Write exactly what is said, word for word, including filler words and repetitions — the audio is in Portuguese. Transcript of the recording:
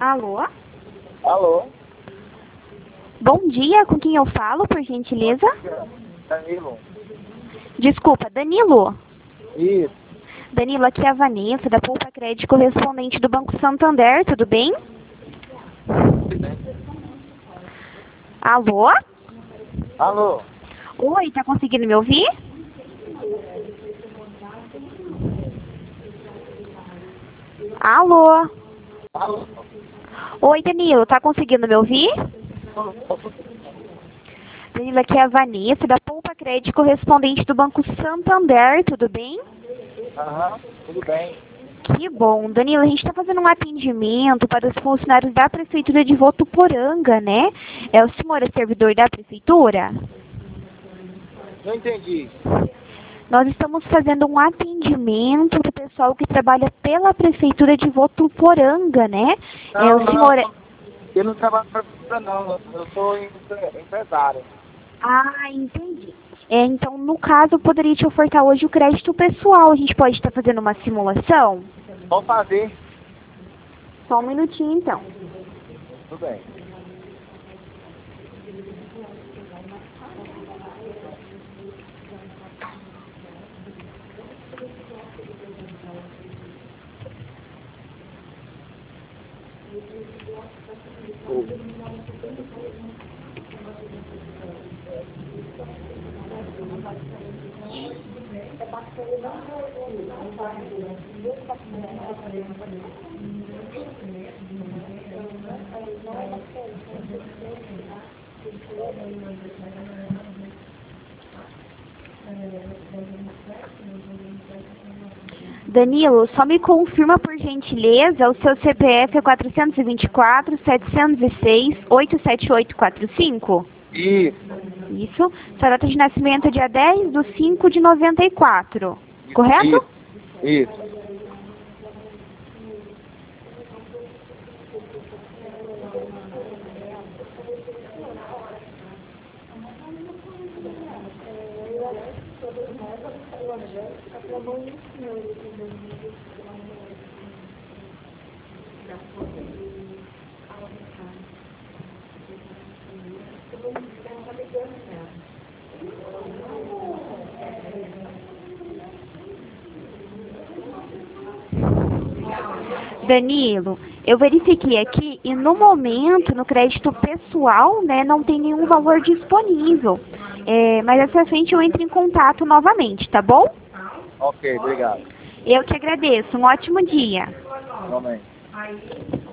Alô? Alô? Bom dia, com quem eu falo, por gentileza? Danilo. Desculpa, Danilo. Isso. Danilo, aqui é a Vanessa, da Poupa Crédito, correspondente do Banco Santander, tudo bem? Alô? Alô? Oi, tá conseguindo me ouvir? Alô? Alô? Oi, Danilo, tá conseguindo me ouvir? Danilo, aqui é a Vanessa, da Poupa Crédito, correspondente do Banco Santander, tudo bem? Aham, tudo bem. Que bom. Danilo, a gente está fazendo um atendimento para os funcionários da Prefeitura de Votuporanga, né? É, o senhor é servidor da Prefeitura? Não entendi. Nós estamos fazendo um atendimento para o pessoal que trabalha pela Prefeitura de Votuporanga, né? Não, É, o senhor... não, eu não trabalho para a não, eu sou empre- empresário. Ah, entendi. É, então, no caso, eu poderia te ofertar hoje o crédito pessoal. A gente pode estar fazendo uma simulação? Vamos fazer. Só um minutinho, então. Tudo bem. Danilo, só me confirma por gentileza, o seu C P F é quatro dois quatro, sete zero seis, oito sete oito quatro cinco? Isso. Isso. Sua data de nascimento é dia dez de cinco de noventa e quatro, correto? Isso. Isso. Danilo, eu verifiquei aqui e no momento, no crédito pessoal, né, não tem nenhum valor disponível. É, mas essa frente eu entro em contato novamente, tá bom? Ok, obrigado. Eu que agradeço. Um ótimo dia. Realmente.